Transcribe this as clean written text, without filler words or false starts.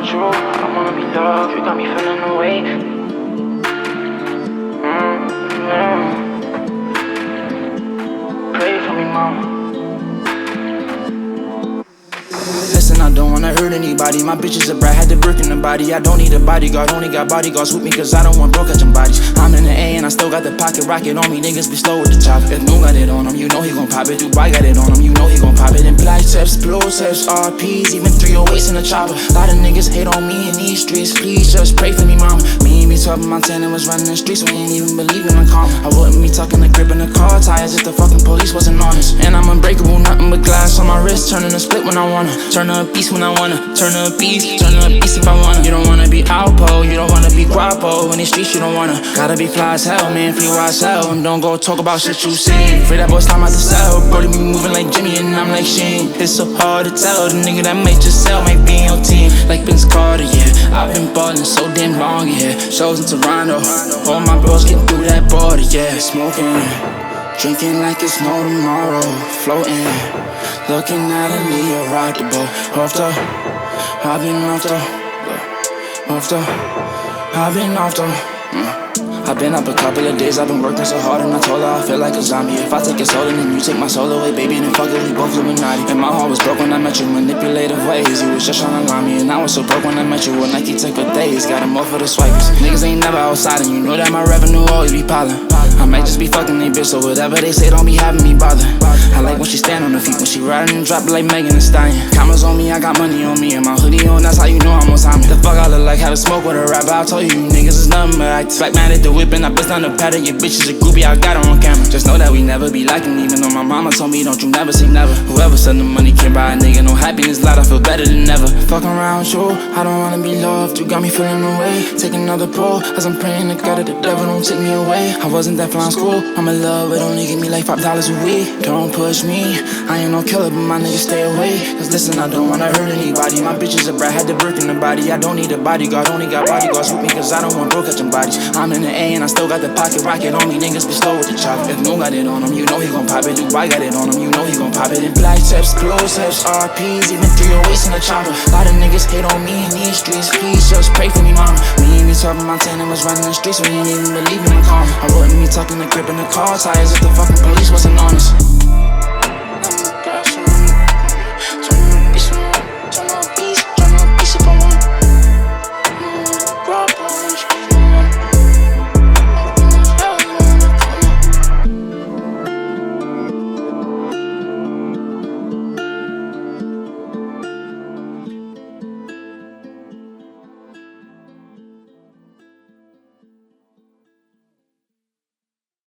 around you, I don't wanna be loved. You got me feeling away. Pray for me, mama. Listen, I don't wanna hurt anybody. My bitch is a brat, had to brick in the body. I don't need a bodyguard, only got bodyguards with me, cause I don't want broke catching bodies. I'm in the A and I still got the pocket rocket on me. Niggas be slow with the chop. If Moon got it on him, you know he gon' pop it. Dubai got it on him, you know he gon' pop it. And black tips, blue tips, RPs, even 308s in the chopper. Lot of niggas hate on me in these streets. Please just pray for me, mama. Me and me talking Montana was running the streets. We ain't even believe in the karma. I wouldn't be talking the grip in the car tires if the fucking police wasn't honest. And I'm unbreakable, nothing but glass on my wrist. Turning a split when I wanna. Turn a beast when I wanna. Turn a beast if I wanna. You don't wanna be Alpo, you don't wanna be Guapo. In these streets you don't wanna. Gotta be fly as hell, man, fly as hell. And don't go talk about shit you seen. Afraid that boy slime out the cell. Brody be moving like Jimmy and I'm like Sheen. It's so hard to tell, the nigga that might just sell might be in your team. Like Vince Carter, yeah. I've been ballin' so damn long, yeah. Shows in Toronto, all my bros getting through that border, yeah. Smoking, drinking like it's no tomorrow. Floating, looking at a Leo rock the boat. I've been up a couple of days, I've been working so hard and I told her I feel like a zombie. If I take your soul and then you take my soul away, baby, then fuck it, we both Illuminati. And my heart was broke when I met you, manipulative ways. You was just tryna lie me, and I was so broke when I met you. When Nike took a days, got them all for the swipes. Niggas ain't never outside and you know that my revenue always be piling. I might just be fucking they bitch, so whatever they say don't be having me bother. I like when she stand on her feet, when she riding and drop like Megan Thee Stallion. Commas on me, I got money on me, and my hoodie on, that's how you know I'm on time. The fuck I look like, having smoke with a rapper, I told you niggas is nothing but actors. Black man at the whip and I bust down the pattern, your bitch is a groupie, I got her on camera. Just know that we never be lacking, even though my mama told me don't you never say never. Whoever said the money can't buy a nigga no happiness lot, I feel better than ever. Fucking around you, I don't wanna be loved, you got me feeling away. Take another pull, as I'm praying to God that the devil don't take me away. I wasn't that fly in school, I'm in love, but only give me like $5 a week. Don't push me, I ain't no killer, but my niggas stay away. Cause listen, I don't wanna hurt anybody. My bitch is a brat, had to brick in the body. I don't need a bodyguard, only got bodyguards with me, cause I don't want broke catching bodies. I'm in the A and I still got the pocket rocket on me. Niggas be slow with the chop. If Moon got it on him, you know he gon' pop it. Dubai got it on him, you know he gon' pop it. And black tips, blue tips, RPs, even 308s in the chopper. Lot of niggas hate on me in these streets. Please just pray for me, mama. Me and me talking Montana was running the streets. We ain't even believe in the karma. I wouldn't be talking the grip in the car tires if the fucking police wasn't honest.